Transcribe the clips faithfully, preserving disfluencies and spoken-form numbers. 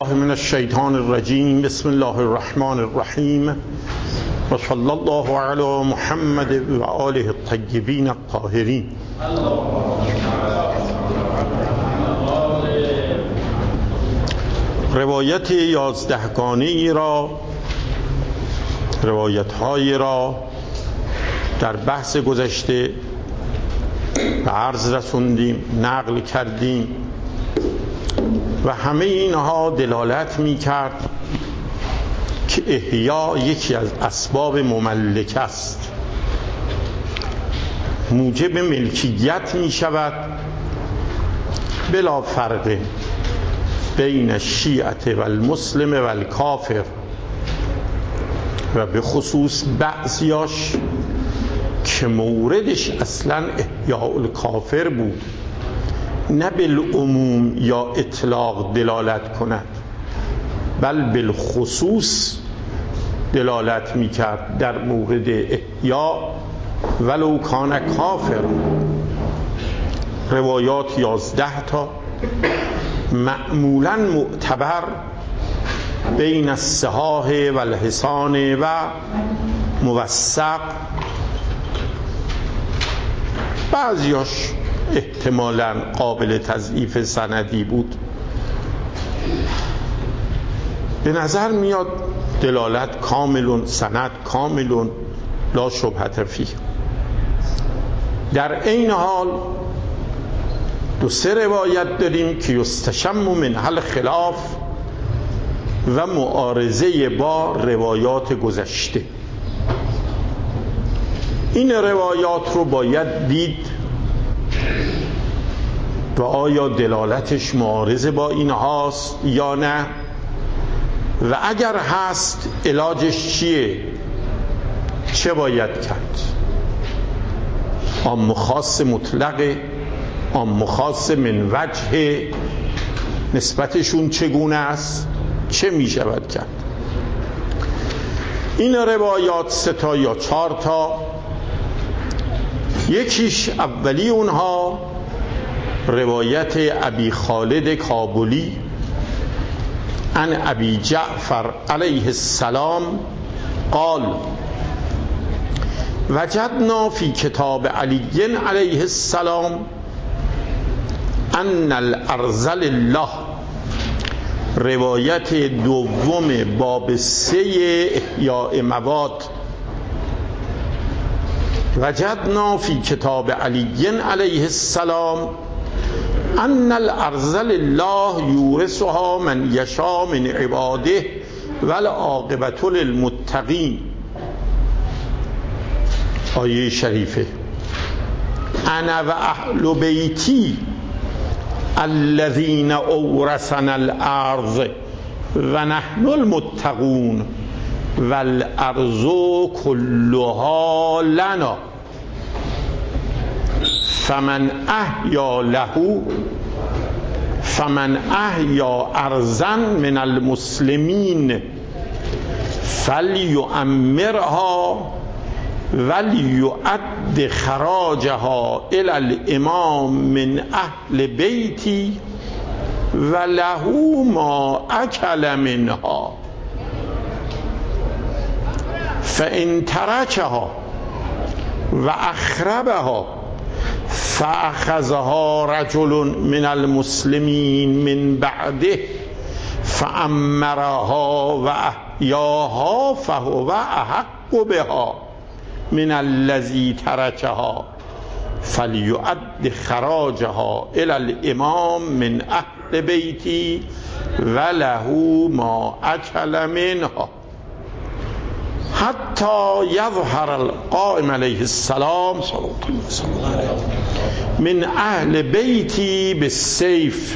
من الشیطان الرجیم. بسم الله الرحمن الرحیم و صلی الله علی محمد و آله الطیبین الطاهرین. روایت یازدهگانه ای را روایت های را در بحث گذشته به عرض رسوندیم، نقل کردیم و همه اینها دلالت می کرد که احیا یکی از اسباب مملکه است، موجب ملکیت می شود بلا فرق بین الشیعة و المسلم و الکافر، و به خصوص بعضیاش که موردش اصلا احیاء الکافر بود، نه بالعموم یا اطلاق دلالت کند، بل بالخصوص دلالت میکرد در مورد احیا ولو کان کافر. روایات یازده تا معمولا معتبر بین الصحاح و الحسان و موثق، بعضیاش احتمالاً قابل تضعیف سندی بود. به نظر میاد دلالت کاملون، سند کاملون، لا شبهة فیه. در این حال دو سه روایت داریم که یستشم منها الخلاف و معارضه با روایات گذشته. این روایات رو باید دید و آیا دلالتش معارضه با این هاست یا نه، و اگر هست علاجش چیه، چه باید کرد. عام خاص مطلق، عام خاص من وجه، نسبتشون چگونه است، چه می شود کرد. این روایات سه تا یا چهار تا، یکیش اولی اونها روایت ابی خالد کابلی عن ابی جعفر علیه السلام قال وجدنا فی کتاب علی علیه السلام ان الارض لله. روایت دوم باب سه احیاء مواد. وجدنا فی کتاب علی علیه السلام ان الارض لله یورثها من یشاء من عباده والعاقبة للمتقین. آیه شریفه انا و اهل بیتی الذین اورثنا الارض و نحن المتقون والارض کلها لنا فمن احیا له فمن احیا ارضا من المسلمین فلیؤمرها ولیؤد خراجها الی الامام من اهل بیتی وله ما اکل منها فان ترکها و اخربها فاخذها رجل من المسلمین من بعده فامرها و احیاها فهو احق بها من الذی ترکها فلیؤد خراجها الی الامام من اهل بیتی وله ما اکل منها حتی یظهر القائم علیه السلام من اهل بیتی بالسیف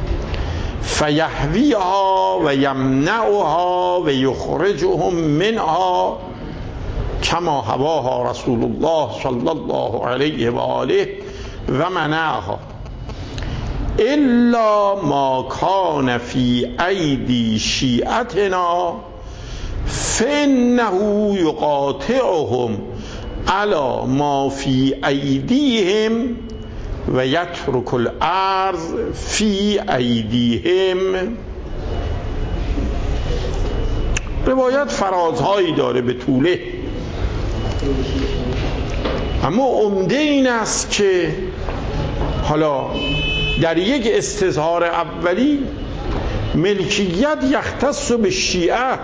فیحویها و یمنعها و یخرجهم منها کما هواها رسول الله صلی الله علیه و آله و منعها الا ما کان فی ایدی شیعتنا فانه یقاطعهم علی ما فی ایدیهم و یترک الارض فی ایدیهم روایت فرازهایی داره به طوله، اما عمده این است که حالا در یک استظهار اولی ملکیت یختص به شیعه،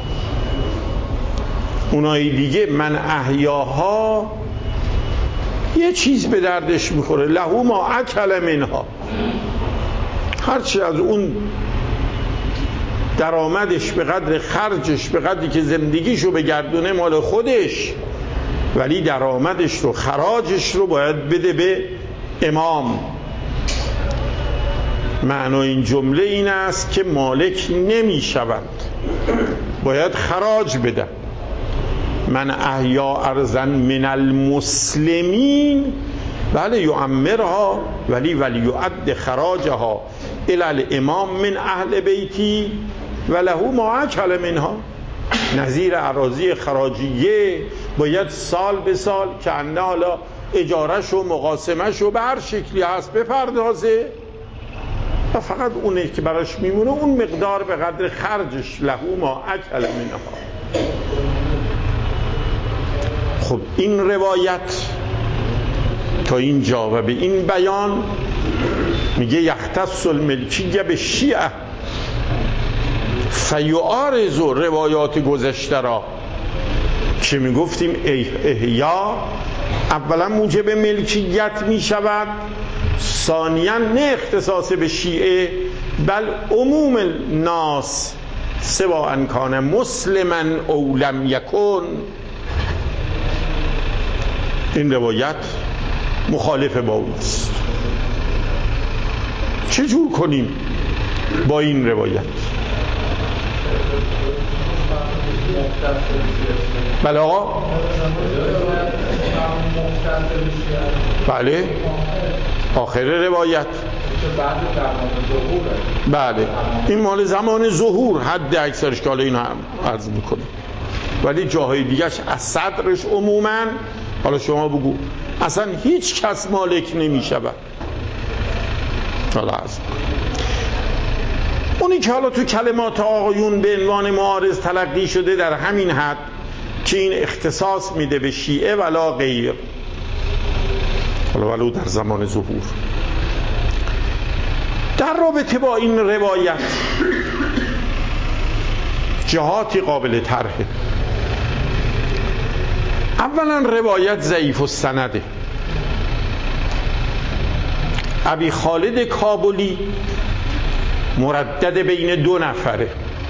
اونایی دیگه من احیاها یه چیز به دردش میخوره، لهو ما اکل منها، هرچی از اون درآمدش به قدر خرجش به قدری که زندگیشو بگردونه مال خودش، ولی درآمدش رو خراجش رو باید بده به امام. معنای این جمله این است که مالک نمی شود، باید خراج بده. من احیا ارضا من المسلمین بله یعمرها ولی ولی یعد خراجها الی الامام من اهل بیتی وله ما اکل منها. نظیر اراضی خراجیه باید سال به سال که انه حالا اجارش و مقاسمش و به هر شکلی هست بپردازه و فقط اونه که براش میمونه اون مقدار به قدر خرجش، له ما اکل منها. خب این روایت تا اینجا و به این بیان میگه یختص الملکیه به شیعه فیعارض روایات گذشته را که میگفتیم احیا اولا موجب ملکیت میشود، ثانیا نه اختصاص به شیعه بل عموم الناس سواء کان مسلما او لم یکن. این روایت مخالف با اوست. چجور کنیم با این روایت؟ بله آقا، بله آخر روایت بله این مال زمان ظهور حد اکثرش که حالا این هم عرض میکنه، ولی جاهای دیگرش از صدرش عموما حالا شما بگو اصلا هیچ کس مالک نمیشود. حالا عرض اونی که حالا تو کلمات آقایون به عنوان معارض تلقی شده در همین حد که این اختصاص میده به شیعه ولا غیر، حالا ولو در زمان ظهور. در رابطه با این روایت جهاتی قابل طرحه. اولا روایت ضعیف السنده. ابی خالد کابلی مردد بین دو نفره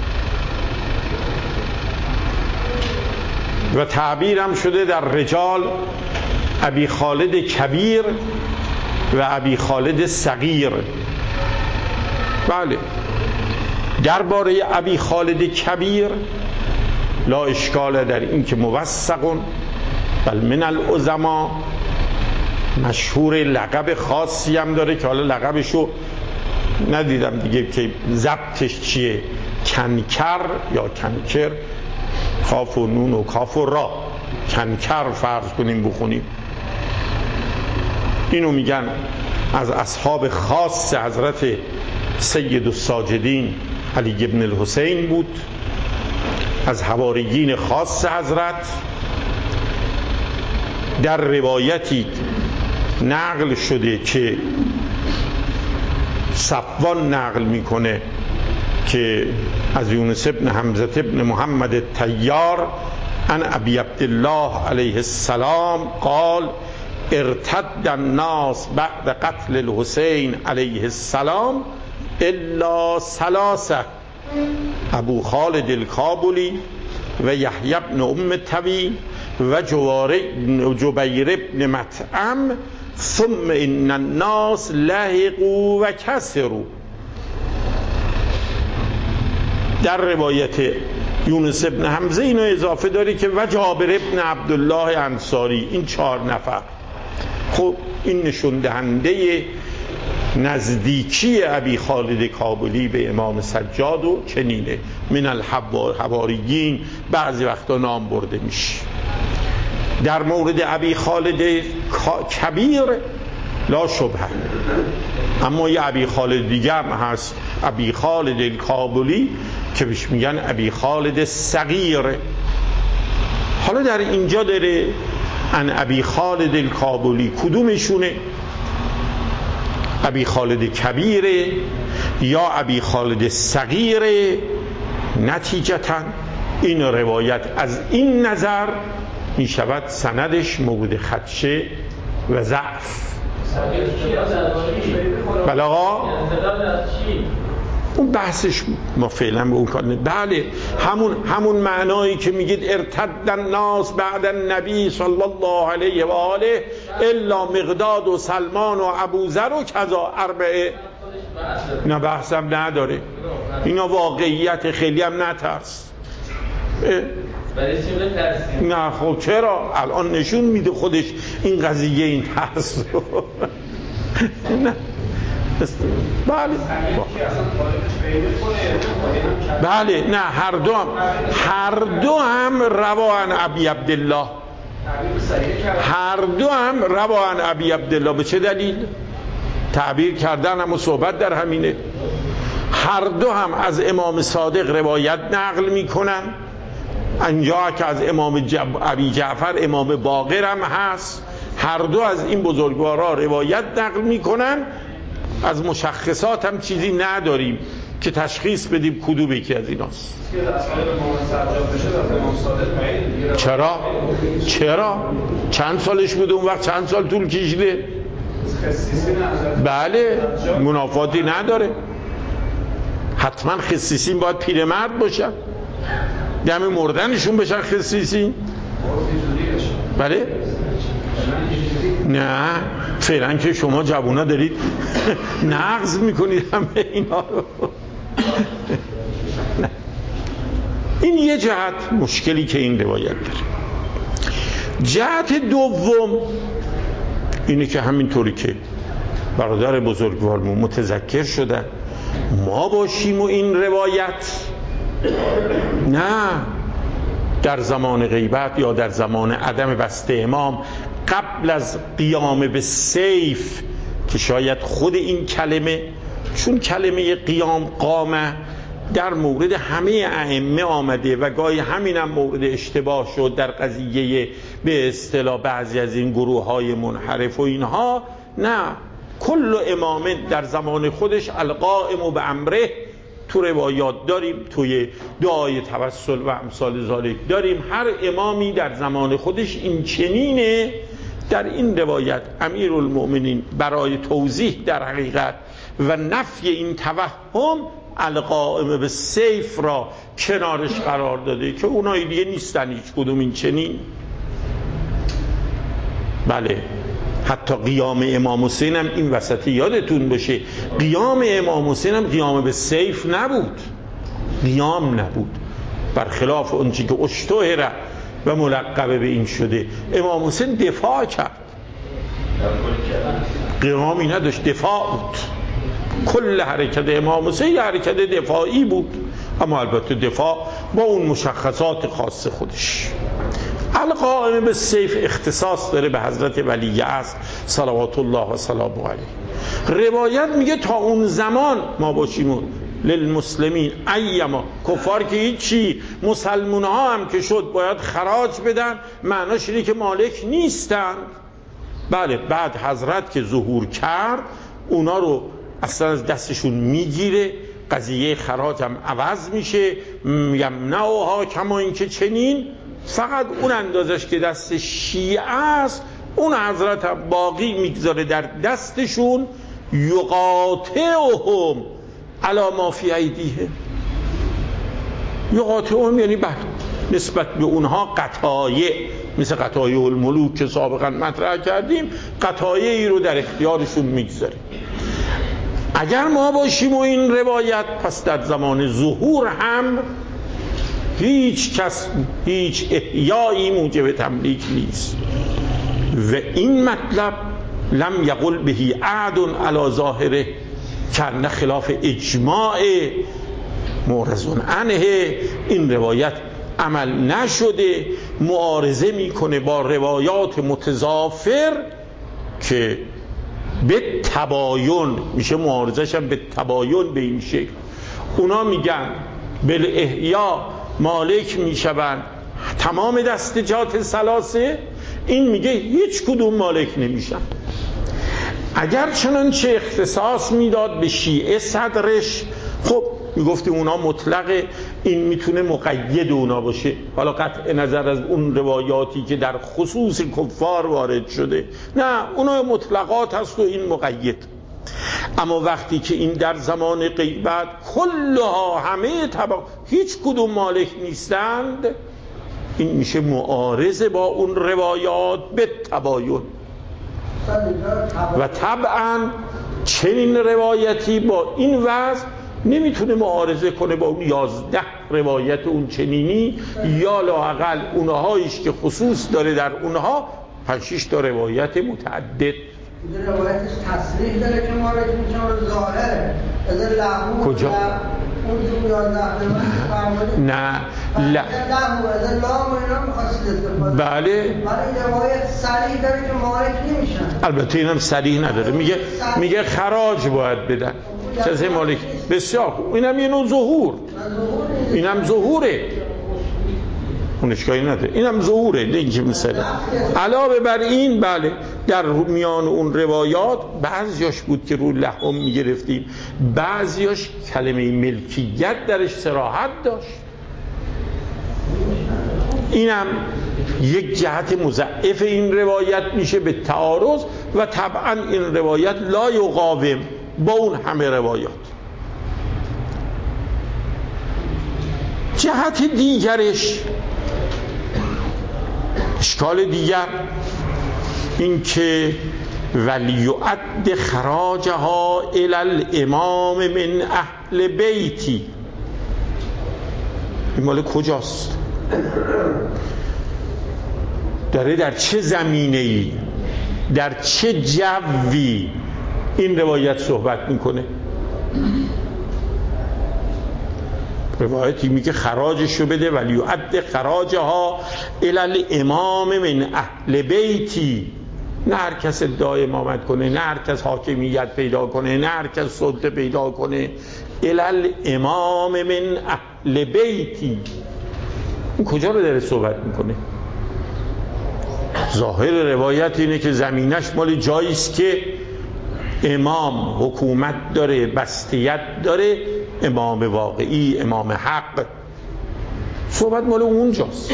و تعبیرم شده در رجال ابی خالد کبیر و ابی خالد صغیر. بله درباره ابی خالد کبیر لا اشکال در این که موثق بل من العظما، مشهور لقب خاصی هم داره که حالا لقبشو ندیدم دیگه که ضبطش چیه، کنکر یا کنکر، کاف و نون و کاف و را، کنکر فرض کنیم بخونیم. اینو میگن از اصحاب خاص حضرت سید الساجدین علی ابن الحسین بود، از حواریین خاص حضرت. در روایتی نقل شده که صفوان نقل میکنه که از یونس ابن حمزه ابن محمد الطیار عن ابی عبدالله علیه السلام قال ارتد الناس بعد قتل الحسین علیه السلام الا ثلاثه، ابو خالد الکابلی و یحیی بن ام طویل و جبیر ابن مطعم ثم ان الناس لحقوا و کسروا. در روایت یونس ابن حمزه اینو اضافه داری که و جابر ابن عبدالله انصاری، این چهار نفر. خب این نشون دهنده نزدیکی ابی خالد کابلی به امام سجاد و چنینه. من الحواریین بعضی وقتا نام برده میشه. در مورد ابی خالد کبیر لا شبهه، اما یه ابی خالد دیگه هم هست، ابی خالد الکابلی که بهش میگن ابی خالد صغیر. حالا در اینجا داره ان ابی خالد الکابلی کدومشونه؟ ابی خالد کبیره یا ابی خالد صغیره؟ نتیجتا این روایت از این نظر می شود سندش مورد خدشه و ضعف. بله آقا اون بحثش ما فعلا به اون کار نه. بله همون همون معنایی که میگید ارتد الناس بعد النبی صلی الله علیه و آله الا مقداد و سلمان و ابوذر و کذا اربعه، نه بحثم نداره، اینا واقعیت، خیلی هم نترس. نه خب چرا الان نشون میده خودش این قضیه این ترس رو. نه بله بله نه هر دو هم هر دو هم روان ابی عبدالله هر دو هم روان ابی عبدالله. به چه دلیل؟ تعبیر کردن هم و صحبت در همینه. هر دو هم از امام صادق روایت نقل میکنن. اینجا که از امام جب... ابی جعفر امام باقر هم هست. هر دو از این بزرگوارا روایت نقل میکنن. از مشخصات هم چیزی نداریم که تشخیص بدیم کدوم یکی از ایناست. چرا؟ چرا؟ چند سالش بود اون وقت؟ چند سال طول کشیده؟ بله منافاتی نداره. حتما خصیصین باید پیرمرد باشن، دم مردنشون بشن خصیصین؟ بله؟ نه فعلا که شما جوونا دارید نقض میکنید همه اینا رو. این یه جهت مشکلی که این روایت داره. جهت دوم اینه که همینطوری که برادر بزرگوارمون متذکر شدن ما باشیم و این روایت نه در زمان غیبت یا در زمان عدم بسته امام قبل از قیام به سیف، که شاید خود این کلمه، چون کلمه قیام قامه در مورد همه ائمه آمده و گاهی همینم مورد اشتباه شد در قضیه به اصطلاح بعضی از این گروه های منحرف و اینها، نه کل امام در زمان خودش القائم به امره تو روایات داریم، توی دعای توسل و امثال ذالک داریم. هر امامی در زمان خودش این چنینه. در این روایت امیرالمؤمنین برای توضیح در حقیقت و نفی این توهم القائم به سیف را کنارش قرار داده که اونایی دیگه نیستن هیچ کدوم این چنین. بله حتی قیام امام حسین هم این وسطی یادتون باشه، قیام امام حسین هم قیام به سیف نبود، قیام نبود، برخلاف اون چی که اشتهره و ملقب به این شده. امام حسین دفاع کرد، قیامی نداشت، دفاع بود. کل حرکت امام حسین حرکت دفاعی بود، اما البته دفاع با اون مشخصات خاص خودش. القائم به سیف اختصاص داره به حضرت ولی عصر صلوات الله و سلامه علیه. روایت میگه تا اون زمان ما باشیم للمسلمین ایما، کفار که هیچی، مسلمان ها هم که شد باید خراج بدن، معناش اینه که مالک نیستن. بله بعد حضرت که ظهور کرد اونا رو اصلا از دستشون میگیره، قضیه خراج هم عوض میشه، یمنعها کما این که چنین، فقط اون اندازش که دست شیعه است اون حضرت هم باقی میگذاره در دستشون. یقاطعهم علی ما فی ایدیهم، یقاطعهم یعنی بعد نسبت به اونها قطایع، مثل قطایع الملوک که سابقا مطرح کردیم، قطایعی رو در اختیارشون میگذاره. اگر ما باشیم و این روایت، پس در زمان ظهور هم هیچ کس هیچ احیایی موجب تملیک نیست و این مطلب لم یقل بهی احد علی ظاهره، کنه خلاف اجماع معرض عنه. این روایت عمل نشده، معارضه میکنه با روایات متضافر که به تباین میشه، معارضش هم به تباین به این شکل. اونا میگن بالاحیا مالک میشوند تمام دستجات ثلاثه، این میگه هیچ کدوم مالک نمیشن. اگر چنانچه اختصاص میداد به شیعه صدرش، خب میگفتی اونا مطلقه، این میتونه مقید اونا باشه، حالا قطع نظر از اون روایاتی که در خصوص کفار وارد شده، نه اونا مطلقات هست و این مقید. اما وقتی که این در زمان غیبت کلها همه طبق هیچ کدوم مالک نیستند، این میشه معارضه با اون روایات به تباین. و طبعا چنین روایتی با این وضع نمیتونه معارضه کنه با اون یازده روایت اون چنینی، یا لااقل اونهاییش که خصوص داره در اونها پنج شش تا روایت متعدد. روایتش تصریح داره که مالک میشه، ظاهره از لهو کجا؟ اون تو یازده روایت نه لا لهو از لام اینا می‌خواستید استفاده. بله ولی روایت صریح داره که مالک نمیشن. البته اینم صریح نداره، میگه میگه خراج باید بدن کسی مالک. بسیار خوب، اینم یه نوع ظهور، اینم ظهوره، اون اشکالی نداره، اینم ظهوره، نه اینکه مثلا. علاوه بر این بله در میان اون روایات بعضیاش بود که رو لحم میگرفتیم، بعضیاش کلمه ملکیت درش صراحت داشت. اینم یک جهت مضاعف این روایت میشه به تعارض، و طبعا این روایت لا یقاوم با اون همه روایات. جهت دیگرش، اشکال دیگر این که ولیعد خراجها الی الامام من اهل بیتی، این مال کجاست؟ داره در چه زمینه‌ای، در چه جوی این روایت صحبت میکنه؟ روایتی میگه خراجشو بده، ولیعد خراجها الی الامام من اهل بیتی، نه هر کس ادعای امامت کنه، نه هر کس حاکمیت پیدا کنه، نه هر کس سلطه پیدا کنه، الی الامام من اهل بیتی. این کجا رو داره صحبت میکنه؟ ظاهر روایت اینه که زمینش مال جاییست که امام حکومت داره، بستیت داره، امام واقعی، امام حق، صحبت مال اونجاست.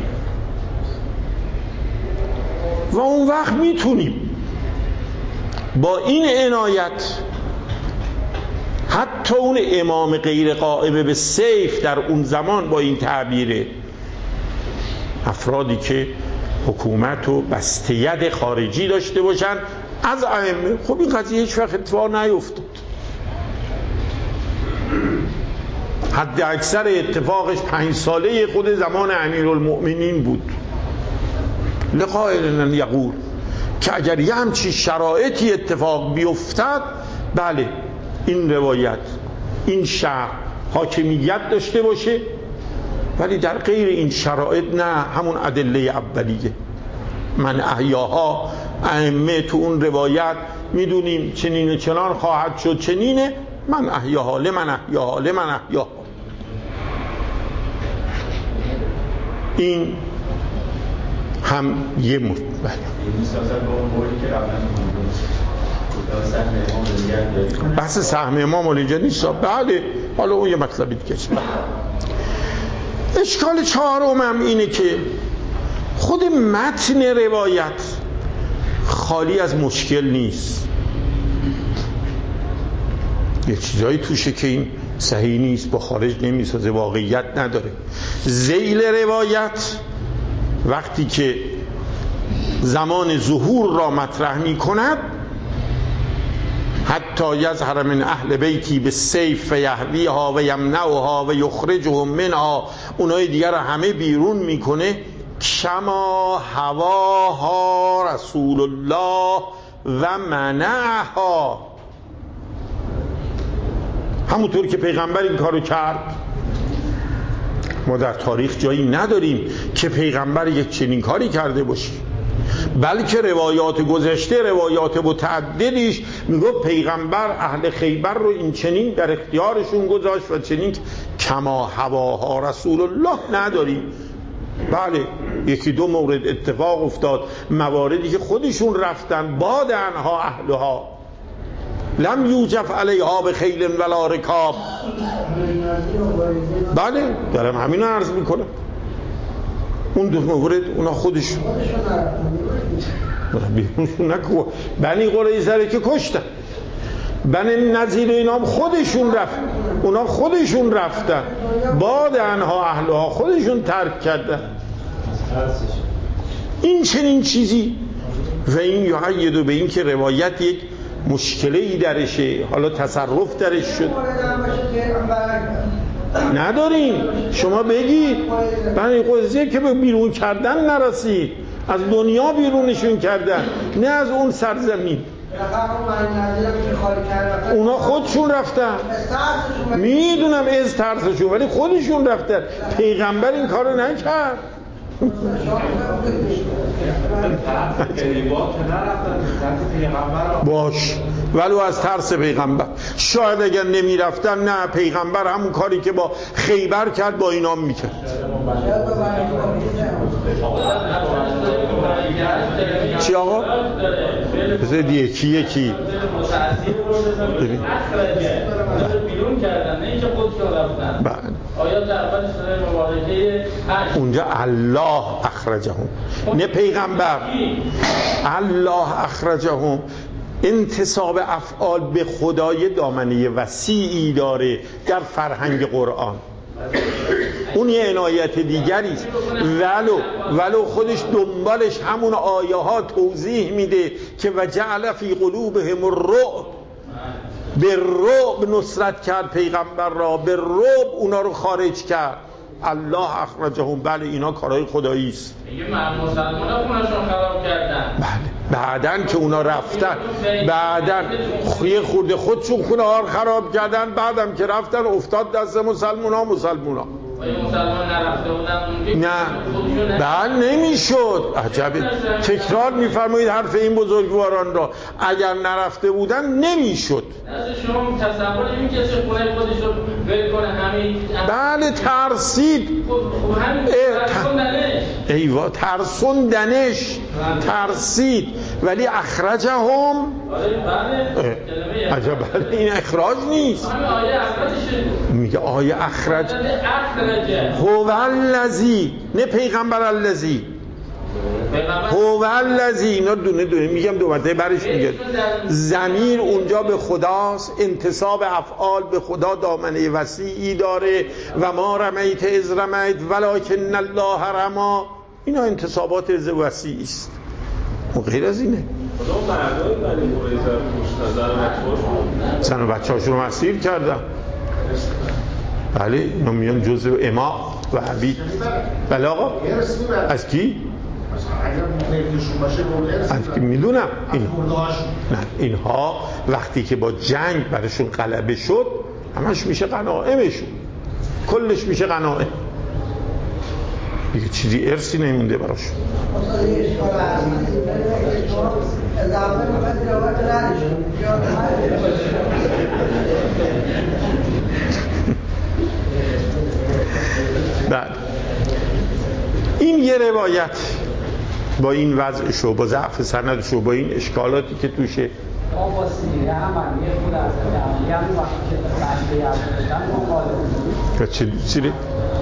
و اون وقت میتونیم با این عنایت حتی اون امام غیر قائم به سیف در اون زمان، با این تعبیره، افرادی که حکومت و بستیت خارجی داشته باشن از ائمه، خب این قضیه هیچ وقت اتفاق نیفتاد. حد اکثر اتفاقش پنج ساله خود زمان امیرالمؤمنین بود. لقائل یقول که اگر یه همچی شرایطی اتفاق بیفتد، بله این روایت این شهر حاکمیت داشته باشه، ولی در غیر این شرایط نه، همون ادله اولیه. من احیاها، ائمه تو اون روایت میدونیم چنین و چنان خواهد شد، چنینه، من احیاها لمن احیاها لمن احیاها. این هم یه مورد. بحث سهم امام اینجا نیست. بله حالا اون یه مطلبی دیگه است. اشکال چهارم هم اینه که خود متن روایت خالی از مشکل نیست. یه چیزایی توشه که این صحیح نیست، با خارج نمیسازه، واقعیت نداره. ذیل روایت وقتی که زمان ظهور را مطرح می کند، حتی یظهر من اهل بیتی به سیف یهویها و یمنعها و یخرجهم منها، اونای دیگر را همه بیرون میکنه، کما هواها رسول الله و منعها، همونطور که پیغمبر این کارو کرد. ما در تاریخ جایی نداریم که پیغمبر یک چنین کاری کرده باشه. بلکه روایات گذشته، روایات متعددیش میگفت پیغمبر اهل خیبر رو این چنین در اختیارشون گذاشت و چنین کما هواها رسول الله نداریم. بله یکی دو مورد اتفاق افتاد، مواردی که خودشون رفتن بعد انها اهلها لم یوجف علیها به خیل ولا رکاب. بله دارم همین رو عرض میکنم. اون دو مورد اونا خودشون بیرونشون نکو بنی قریظه که کشتن، بنی نذیر اینا هم خودشون رفت، اونا خودشون رفتن بعد انها اهلها خودشون ترک کردن. این چنین چیزی و این یعید به این که روایت یک مشکلی درشه، حالا تصرف درش شد نداریم. شما بگید بنی قریظه که به بیرون کردن نرسید، از دنیا بیرونشون کردن، نه از اون سرزمین. اونا خودشون رفتن، میدونم از ترسشون، ولی خودشون رفتن. پیغمبر این کارو نکرد. باش ولو از ترس پیغمبر. شاید اگر نمی رفتن، نه پیغمبر همون کاری که با خیبر کرد با اینا میکرد. چی آقا؟ بذارید یکی یکی بیرون کردن، نه اینکه خودشون رفتن. آیات اولش در مبارکه اونجا الله اخرجهم، نه پیغمبر. الله اخرجهم انتساب افعال به خدای دامنه وسیعی داره در فرهنگ قرآن. اون یه عنایت دیگری است، ولو ولو خودش دنبالش همون آیه ها توضیح میده که وجعل فی قلوبهم الرعب، به رعب نصرت کرد پیغمبر را، به رعب اونا رو خارج کرد. الله اخرجهم، بله اینا کارهای خدایی است. میگه مسلمان‌ها خونشون خراب کردن. بله بعدن که اونا رفتن، بعدن یه خورده خودشون خونه ها خراب کردن، بعدم که رفتن افتاد دست مسلمان‌ها مسلمان‌ها. مسلمان نرفته بودن نه بله نمیشد. عجبه تکرار میفرمایید حرف این بزرگواران را، اگر نرفته بودن نمیشد. شما تصور این کسی خونه خودش رو ول کنه همین؟ بله ترسید. ایوا ترسوندنش، ترسید. ولی اخرجهم عجب بله این اخراج نیست. میگه آیه اخرج هو الذی، نه پیغمبر الذی، هو الذی. اینا دونه دونه میگم دو مرتبه برش میگه. ضمیر اونجا به خداست، انتساب افعال به خدا دامنه وسیعی داره. و ما رمیت اذ رمیت ولکن الله رما، اینا انتسابات وسیعی است و غیر از اینه. زن و بچه هاشون رو مسیر کردن. بله اینا میان جزء اما و عبید. بله آقا از کی؟ از کی میدونم این. نه اینها وقتی که با جنگ برشون غلبه شد همش میشه غنائمشون، کلش میشه غنائم، دیگه چیزی ارثی نمونده براشون. بعد این یه روایت با این وضعش و با ضعف سندش و با این اشکالاتی که توشه با سیره عملی خود از عملی هم وقتی که تشریح داشتن مخالف چه سیره؟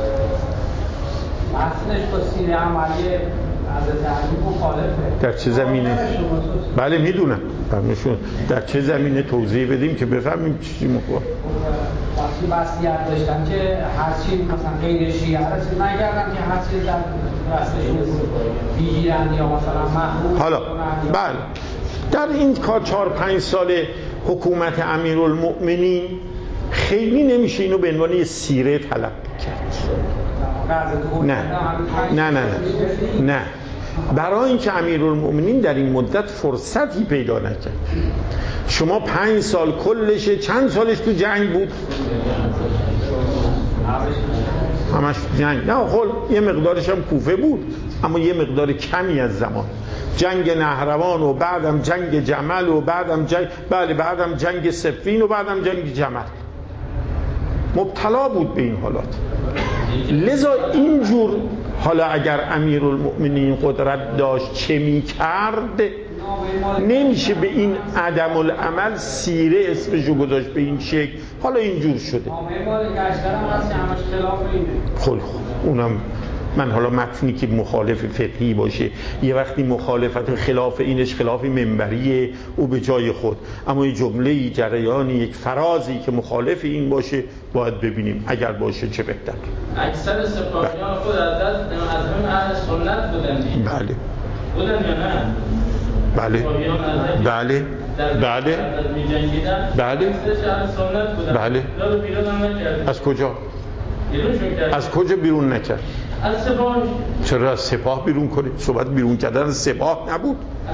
متنش با سیره عملی حضرت علی مخالفه. در چه زمینه؟ بله میدونم برمشون در چه زمینه توضیح بدیم که بفهمیم چی مخالف. وقتی وصیت داشتن که هر چی مثلا غیر شیعه رسید نگردن که هر چیز در دستشون بگیرن یا مثلا محروم حالا بله در این کار چهار پنج سال حکومت امیرالمؤمنین خیلی نمیشه اینو به عنوان سیره طلب کرد. نه نه نه نه نه برای اینکه امیرالمؤمنین در این مدت فرصتی پیدا نکرد. شما پنج سال کلشه، چند سالش تو جنگ بود؟ همش جنگ. نه خب یه مقدارش هم کوفه بود اما یه مقدار کمی از زمان جنگ نهروان و بعدم جنگ جمل و بعدم جنگ بله بعدم جنگ صفین و بعدم جنگ جمل مبتلا بود به این حالات. لذا اینجور حالا اگر امیرالمؤمنین قدرت داشت چه می کرد نمیشه به این عدم العمل سیره اسمشو گذاشت به این شکل. حالا اینجور شده. خب اونم من حالا متنی که مخالف فقهی باشه یه وقتی مخالفت خلاف اینش خلاف منبریه او به جای خود، اما یه جمله جریانی یک فرازی که مخالف این باشه باید ببینیم اگر باشه چه بهتر. اکثر سپاهیان خود از همین اهل سنت بودن. بله بودن یا نه؟ بله بله بله بله بله از کجا؟ از کجا بیرون نکرد؟ از سپاه. چرا از سپاه بیرون کنید؟ صحبت بیرون کردن از سپاه نبود.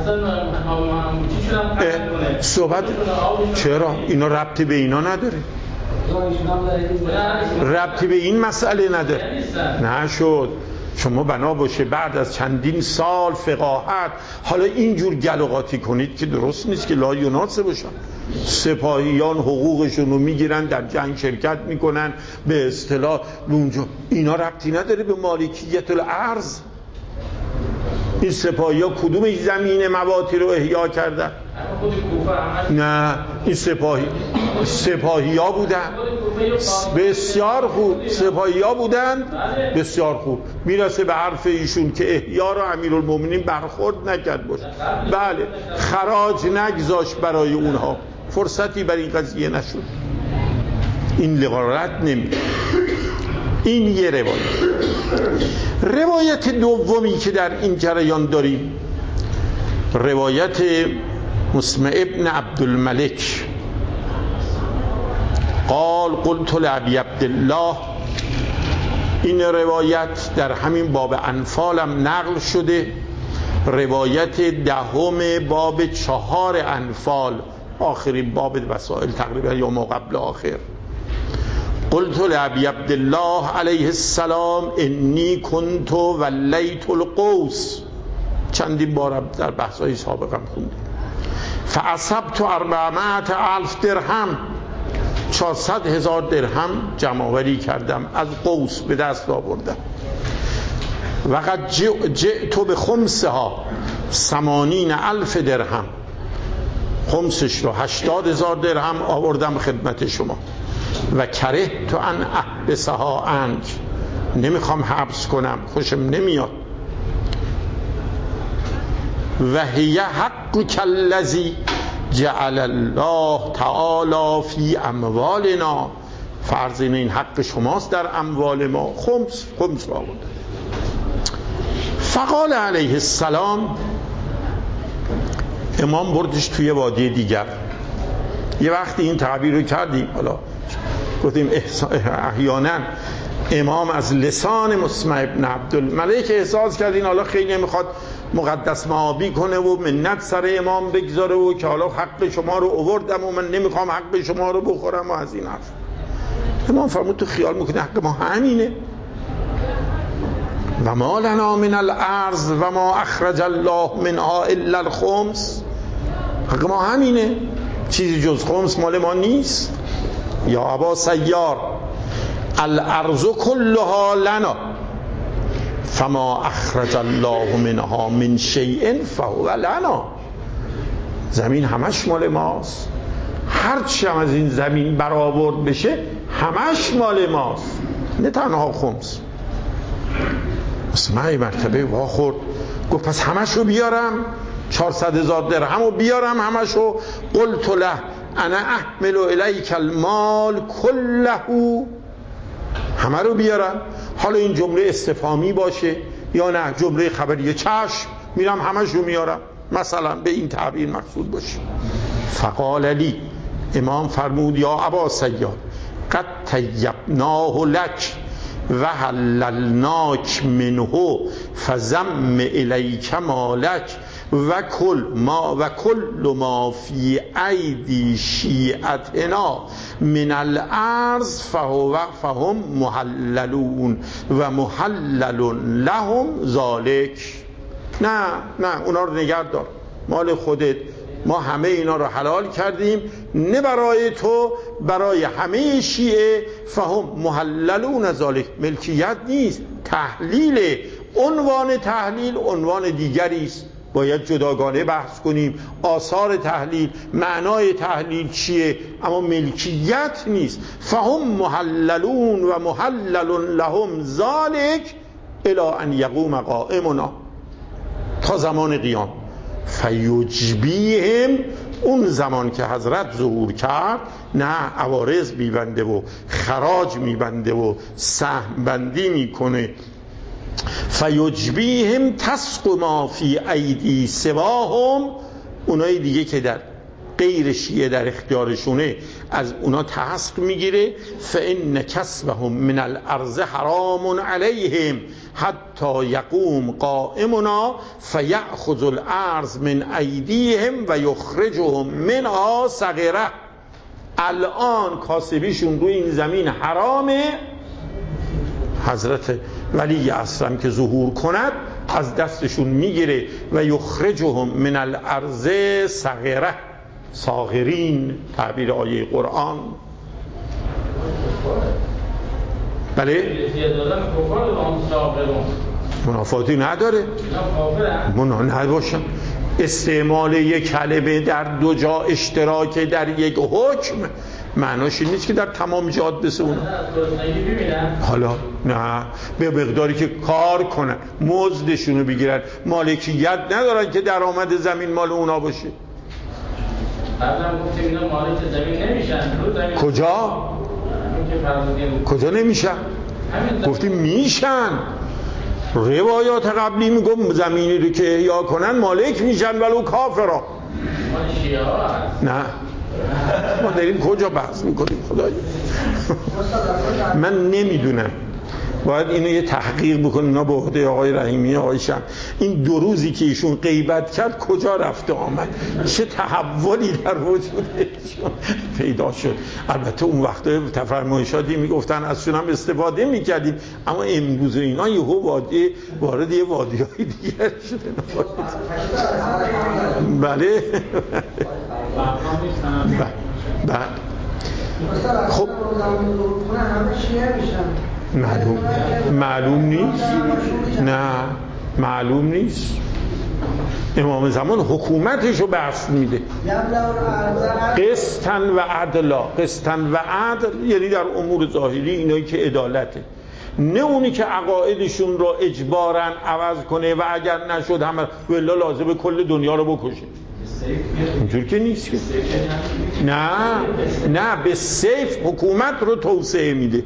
صحبت چرا؟ اینا ربطی به اینا نداره. ربطی به این مسئله نداره. نشد شما بنا باشه بعد از چندین سال فقاهت حالا اینجور گلوقاتی کنید که درست نیست، که لا یناسب باشن. سپاهیان حقوقشون رو میگیرن، در جنگ شرکت میکنن، به اصطلاح اونجا اینا ربطی نداره به مالکیت الارض. این سپاهیان کدوم زمین مواطن رو احیا کردن؟ نه این سپاهی سپاهی ها بودن بسیار خوب، سپاهی ها بودن بسیار خوب. میرسه به حرف ایشون که احیا رو امیرالمومنین برخورد نکرد باشه. بله خراج نگذاشت برای اونها، فرصتی بر این قضیه نشد. این لغارت نمیده. این یه روایت. روایت دومی که در این جریان داریم روایت مسمع ابن عبدالملک قال قلت لابی عبدالله. این روایت در همین باب انفالم نقل شده، روایت دهم باب چهار انفال، آخرین باب وسائل تقریبا یا ما قبل آخر. قلت لابی عبدالله علیه السلام انی کنت ولیت القوس، چندین بار در بحث‌های سابقم خوندیم. فاصبت اربعمائة الف درهم، چهارصد هزار درهم جمع‌آوری کردم، از قوس به دست آوردم. وقد جئت بخمسها ثمانین الف درهم، خمسش رو هشتاد هزار درهم آوردم خدمت شما. و کرهت ان احبسها عنک، نمیخوام حبس کنم، خوشم نمیاد. و هی حقک الذی جعل الله تعالی فی اموالنا، فرض این حق شماست در اموال ما. خمس خمس آورد. فقال علیه السلام، امام بردش توی وادی دیگر. یه وقتی این تعبیر رو کردیم، حالا گفتیم احیانا امام از لسان مسمع ابن عبدالملک احساس کردین حالا خیلی نمیخواد مقدس معابی کنه و منت سر امام بگذاره و که حالا حق شما رو آوردم و من نمیخوام حق شما رو بخورم و از این حرف. امام فرمود تو خیال میکنه حق ما همینه؟ و ما لنا من الارض و ما اخرج الله منها الا الخمس، حق ما همینه، چیزی جز خمس مال ما نیست. یا ابا سیار الارض کلها لنا فما اخرج الله منها من شیء فهو لنا، زمین همش مال ماست، هرچی هم از این زمین برآورد بشه همش مال ماست، نه تنها خمس. اسمعی مرتبه وا خورد، گفت پس همش رو بیارم، چهارصد هزار درهم رو بیارم همش رو؟ قلت له انا احمل الیک المال کله، همه رو بیارم؟ حالا این جمله استفهامی باشه یا نه جمله خبریه، چشم میرم همش رو میارم، مثلا به این تعبیر مقصود باشه. فقال لی، امام فرمود یا ابا سیار قد طیبناه لک و حللناک منه فزم الیک مالک و کل ما و کل ما فی ایدی شیعتنا من الارض فهو فهم محللون و محلل لهم ذالک. نه نه اونا رو نگه دار، مال خودت، ما همه اینا رو حلال کردیم، نه برای تو، برای همه شیعه. فهم محللون ذالک، ملکیت نیست، تحلیل. عنوان تحلیل عنوان دیگری است، باید جداگانه بحث کنیم. آثار تحلیل، معنای تحلیل چیه، اما ملکیت نیست. فهم محللون و محلل لهم ذالک الی ان یقوم قائمنا، تا زمان قیام. فیجبیهم، اون زمان که حضرت ظهور کرد، نه عوارض میبنده و خراج میبنده و سهم بندی میکنه. فیجبیهم تسق ما فی ایدی سواهم، اونای دیگه که در غیر شیعه در اختیارشونه از اونا تسق میگیره. فان کسبهم من الارض حرام علیهم حتی یقوم قائمنا فیأخذ الارض من ایدیهم و یخرجهم منها صغیره. الان کاسبیشون روی این زمین حرامه، حضرت ولی اصلا که ظهور کند از دستشون میگیره. و یخرجهم من الارض صغیره، صاغرین تعبیر آیه قرآن. بله منافاتی نداره، منا نباشم. استعمال یک کلمه در دو جا اشتراک در یک حکم معناش این نیست که در تمام جهات بسونه. حالا نه، به مقداری که کار کنن مزدشونو بگیرن، مالکیت ندارن که درآمد زمین مال اونا باشه. قبلا گفتیم اینا مالک زمین نمیشن. کجا؟ کجا نمیشن؟ گفتیم میشن. روایات قبلی میگم زمینی رو که احیا کنن مالک میشن ولو کافرا. مال شیعه ها هست. نه ما داریم کجا بحث میکنیم خدایا. من نمیدونم، باید اینو یه تحقیق بکنیم. اینا به عهده آقای رحیمی آقای شمس. این دو روزی که ایشون غیبت کرد کجا رفته آمد، چه تحولی در وجودشون پیدا شد. البته اون وقتا تفرمایشاتی میگفتن ازشون هم استفاده میکردیم، اما امروز اینا یهو وادی وارد یه وادی‌های دیگر شده. بله بله. خب معلوم معلوم نیست. نه معلوم نیست. امام زمان حکومتش رو بحث میده. قسطن و عدلا، قسطن و عدل یعنی در امور ظاهری اینایی که عدالته، نه اونی که عقایدشون رو اجباراً عوض کنه و اگر نشد همه والله لازمه کل دنیا رو بکشه. اینجور که نیست که. نه نه، به سیف حکومت رو توسعه میده.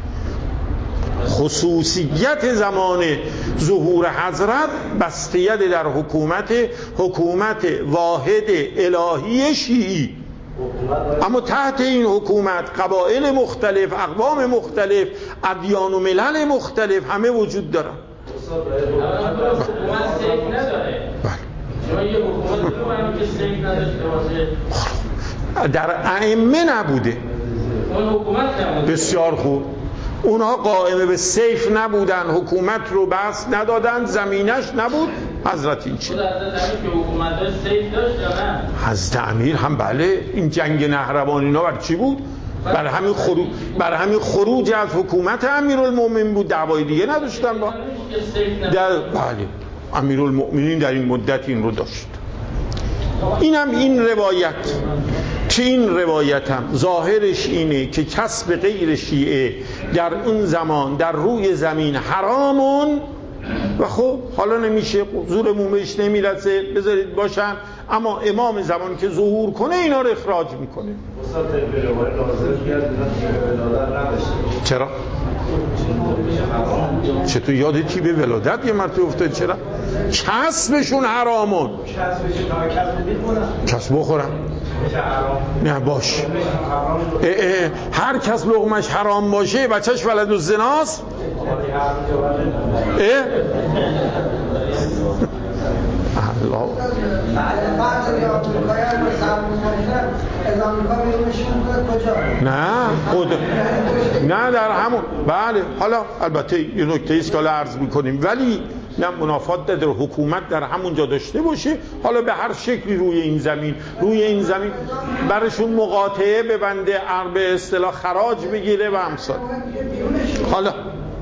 خصوصیت زمان ظهور حضرت بستیت در حکومت، حکومت واحد الهی شیعی. اما تحت این حکومت قبایل مختلف، اقوام مختلف، ادیان و ملل مختلف همه وجود دارن. حکومت سیف نداره. شما یه حکومت رو برای که سیف نداشته باشه. در ائمه نبوده. اون حکومت نبوده. بسیار خوب. اونها قائمه به سیف نبودن، حکومت رو بس ندادن، زمینش نبود. حضرت این چی؟ حضرت امیر که حکومت داشت سیف داشت یا نه؟ حضرت امیر هم بله. این جنگ نهروان اینا بر چی بود؟ بر همین خروج بر همین خروج از حکومت امیرالمومنین بود. دعوای دیگه نداشتن با در بله. امیرالمومنین در این مدت این رو داشت. اینم این روایت که این روایت هم ظاهرش اینه که کسب غیر شیعه در اون زمان در روی زمین حرامون و خب حالا نمیشه، زورمون بهش نمیرسه، بذارید باشن. اما امام زمان که ظهور کنه اینا رو اخراج میکنه. چرا؟ چطور یاد کی به ولادت یه مرتبه افتاد؟ چرا؟ کسبشون حرامون. کسب بخورم نه باش. اه اه. هر کس لقمش حرام باشه بچهش ولد الزناست. اه الله. نه خود نه در همون. بله حالا البته یه نکته ایست که حالا عرض میکنیم، ولی نه منافات در حکومت در همونجا داشته باشه، حالا به هر شکلی روی این زمین روی این زمین برشون مقاطعه ببنده، به اصطلاح خراج بگیره و امثال. حالا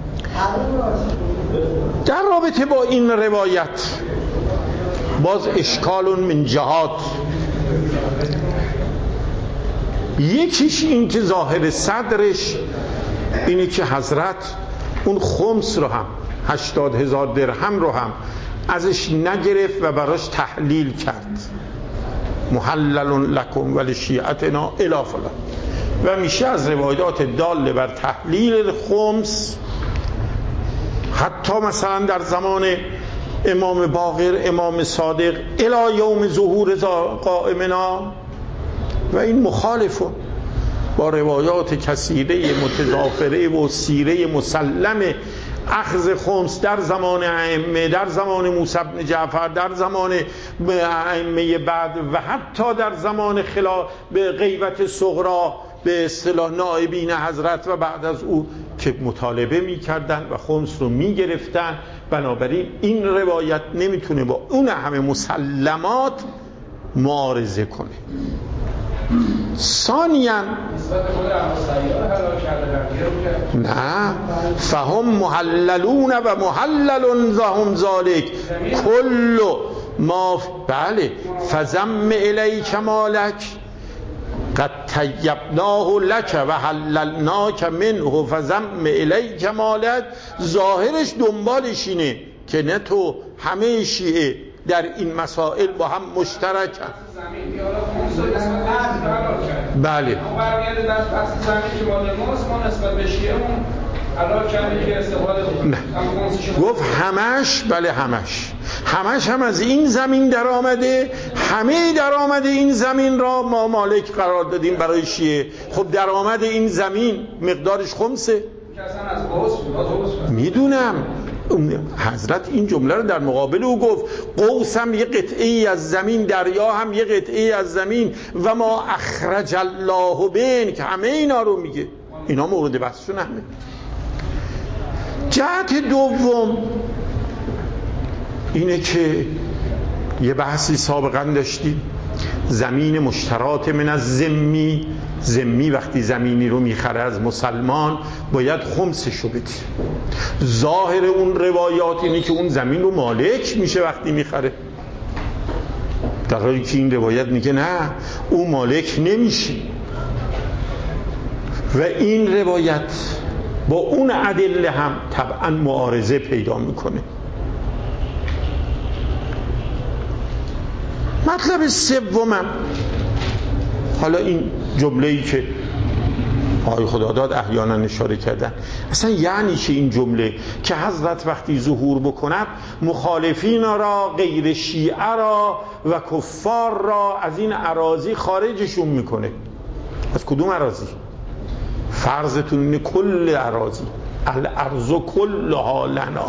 در رابطه با این روایت باز اشکال من جهات، یکیش این که ظاهر صدرش اینه که حضرت اون خمس رو هم هشتاد هزار درهم رو هم ازش نگرفت و براش تحلیل کرد، محلل لکم ولی شیعتنا الی فلان، و میشه از روایات داله بر تحلیل خمس حتی مثلا در زمان امام باقر، امام صادق، الی یوم ظهور قائمنا، و این مخالفون با روایات کثیره متضافره و سیره مسلم اخذ خمس در زمان ائمه، در زمان موسی بن جعفر، در زمان ائمه بعد و حتی در زمان خلا به غیبت صغرا به اصطلاح نائبین حضرت و بعد از او که مطالبه می‌کردن و خمس رو می‌گرفتن. بنابراین این روایت نمیتونه با اون همه مسلمات معارضه کنه. ثانیاً نه، فهم محللون و محللون ذهم ذالک کل ما، بله، فزم الیک مالک قد طیبناه لک و حللناک منه فزم الیک مالک. ظاهرش دنبالش اینه که نه تو همه شیعه در این مسائل با هم مشترکن. بله گفت همش، بله همش همش هم از این زمین در آمده، همه در آمده این زمین را ما مالک قرار دادیم برای شیعه. خب در آمده این زمین مقدارش خمسه، میدونم حضرت این جمله رو در مقابل او گفت، قوس هم یه قطعه ای از زمین، دریا هم یه قطعه ای از زمین، و ما اخرج الله بین، که همه اینا رو میگه، اینا مورد بحثشون همه. جهت دوم اینه که یه بحثی سابقا داشتیم، زمین مشترات من از ذمی، ذمی وقتی زمینی رو میخره از مسلمان باید خمسشو بده. ظاهر اون روایات اینه که اون زمین رو مالک میشه وقتی میخره، در حالی که این روایت میگه نه، اون مالک نمیشه. و این روایت با اون ادله هم طبعا معارضه پیدا میکنه. مطلب سومم، حالا این جمله‌ای که آقای خداداد احیانا اشاره کردن، اصلا یعنی چه این جمله که حضرت وقتی ظهور بکند مخالفین را، غیر شیعه را و کفار را از این اراضی خارجشون میکنه؟ از کدوم اراضی؟ فرضتون اینه کل اراضی، الارض کلها لنا،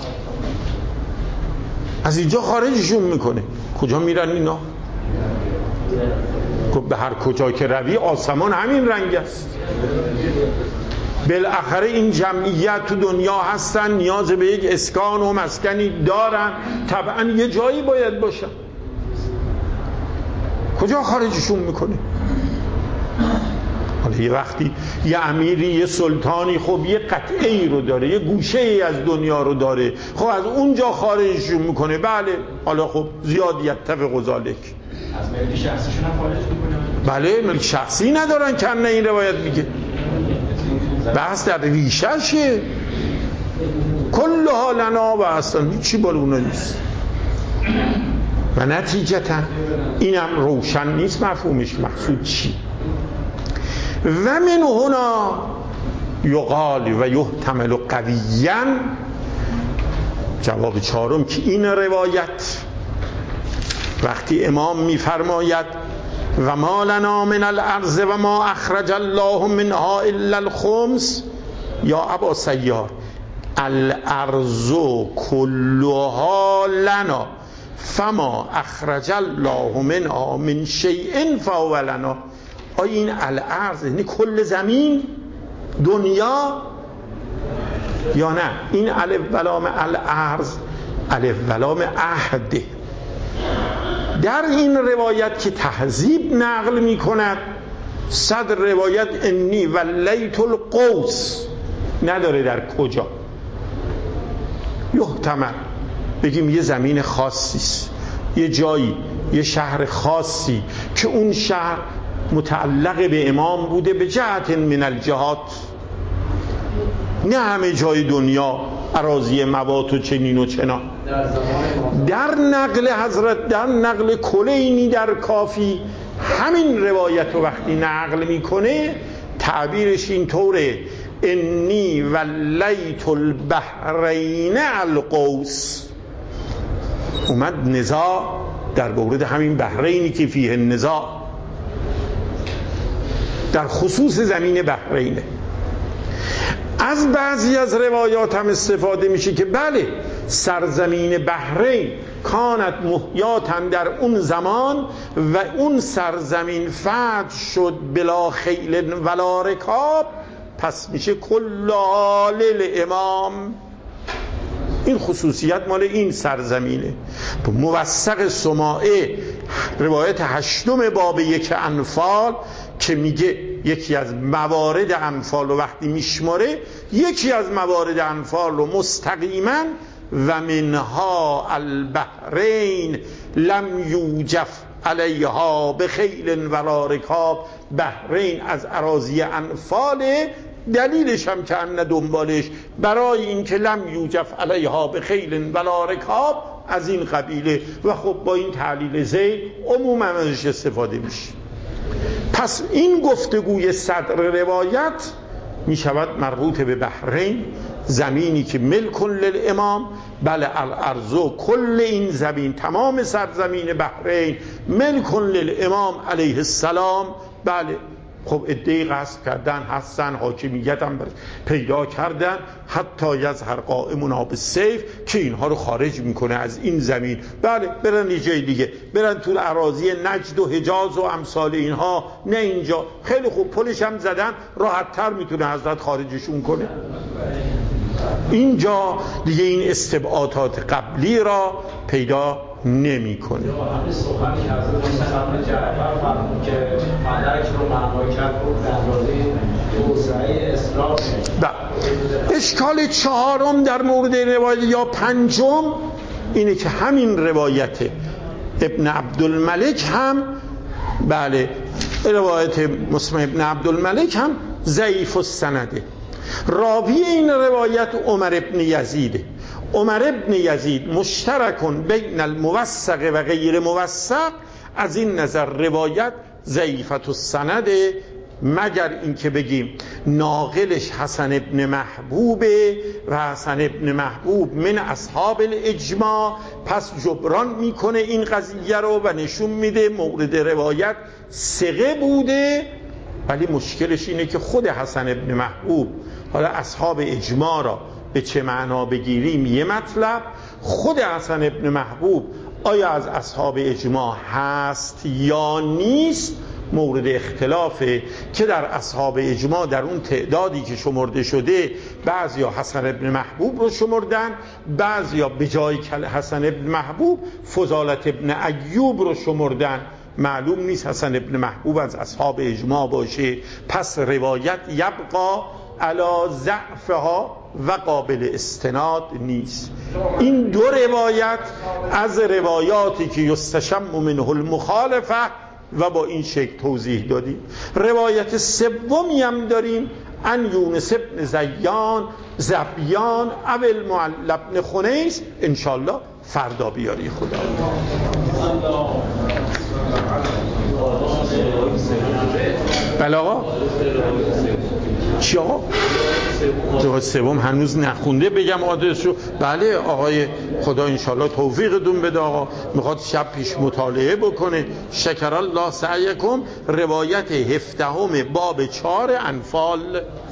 از اینجا خارجشون میکنه. کجا میرن اینا؟ به هر کجا که روی آسمان همین رنگ است. بالاخره این جمعیت تو دنیا هستن، نیاز به یک اسکان و مسکنی دارن، طبعا یه جایی باید باشن. کجا خارجشون میکنه؟ حالا یه وقتی یه امیری، یه سلطانی خب یه قطعه ای رو داره، یه گوشه ای از دنیا رو داره، خب از اونجا خارجشون میکنه. بله، حالا خب زیادیت تفق ذالک، از ملک شخصیشون هم خارج میکنه. بله، ملک شخصی ندارن که نه، این روایت میگه بحث در ریششه، کلها لنا، و اصلا هیچی بال اونا نیست. و نتیجتا اینم روشن نیست مفهومش مقصود چی. و من هنا یقال و یحتمل قویاً، جواب چهارم که این روایت وقتی امام میفرماید و ما لنا من الارض و ما اخرج الله منها الا الخمس، یا ابا سیار الارض کلها لنا فما اخرج الله منها من شیء فهو لنا. آیا این الارض یعنی کل زمین دنیا، یا نه این الف بلام الارض الف ولام عهد. در این روایت که تهذیب نقل می کند صدر روایت انی ولیت القوس نداره در کجا. یحتمل بگیم یه زمین خاصیست، یه جایی، یه شهر خاصی که اون شهر متعلق به امام بوده به جهت من الجهات، نه همه جای دنیا اراضی موات و چنین و چنان. در نقل حضرت، در نقل کلینی در کافی همین روایت رو وقتی نقل میکنه تعبیرش این طوره انی ولیت البحرین القوس. اومد نزاع در مورد همین بحرینی که فیه النزاع، در خصوص زمین بحرینه. از بعضی از روایات هم استفاده میشه که بله سرزمین بحرین کانت محیاتن در اون زمان و اون سرزمین فتح شد بلا خیل ولا رکاب، پس میشه کلال الامام. این خصوصیت مال این سرزمینه. موثق سماعه روایت هشتم باب یک انفال که میگه یکی از موارد انفال رو وقتی میشماره، یکی از موارد انفال رو مستقیما و منها البحرین لم یوجف علیها بخیل ولا رکاب. بحرین از اراضی انفاله، دلیلش هم که ان دنبالش برای اینکه لم یوجف علیها بخیل ولا رکاب از این قبیله و خب با این تعلیل زید عموما ازش استفاده میشه. پس این گفتگوی صدر روایت می شود مربوط به بحرین، زمینی که ملک للامام. بله الارض کل این زمین، تمام سرزمین بحرین ملک للامام علیه السلام. بله خب ادعای قصد کردن هستن، حاکمیت هم پیدا کردن، حتی یظهر قائمنا بالسیف که اینها رو خارج میکنه از این زمین. بله برن یه جای دیگه، برن تو اراضی نجد و حجاز و امثال اینها، نه اینجا. خیلی خوب پلش هم زدن، راحت تر میتونه حضرت خارجشون کنه. اینجا دیگه این استبعادات قبلی را پیدا نمی کنه. همین سخنی که حضرت محمد جعفر فرمود که مدرک رو معنای کرد رو در اندازه توسعه اسلام. اشکال چهارم در مورد روایت یا پنجم اینه که همین روایت ابن عبدالملک هم، بله روایت مسلم ابن عبدالملک هم ضعیف السنده. راوی این روایت عمر ابن یزیده. عمر ابن یزید مشترکون بین الموثق و غیر موثق، از این نظر روایت ضعیفت السند، مگر اینکه بگیم ناقلش حسن ابن محبوبه و حسن ابن محبوب من اصحاب الاجماع، پس جبران میکنه این قضیه رو و نشون میده مورد روایت ثقه بوده. ولی مشکلش اینه که خود حسن ابن محبوب، حالا اصحاب اجماع را به چه معنا بگیریم یه مطلب، خود حسن ابن محبوب آیا از اصحاب اجماع هست یا نیست مورد اختلافه، که در اصحاب اجماع در اون تعدادی که شمرده شده بعضیا حسن ابن محبوب رو شمردن، بعضیا به جای حسن ابن محبوب فضالت ابن ایوب رو شمردن. معلوم نیست حسن ابن محبوب از اصحاب اجماع باشه، پس روایت یبقا علی ضعفها و قابل استناد نیست. این دو روایت از روایاتی که یستشم منه المخالفه و با این شکل توضیح دادیم. روایت سومی هم داریم، ان یونس ابن زیان زبیان اول معل ابن خنیس، انشالله فردا بیاری خدا. بله آقا چی آقا؟ روایت سوم هنوز نخونده، بگم آدرسشو. بله آقای خدا انشالله توفیقتون بده آقا، میخواد شب پیش مطالعه بکنه. شکر الله سعیکم. روایت هفدهم باب چهار انفال.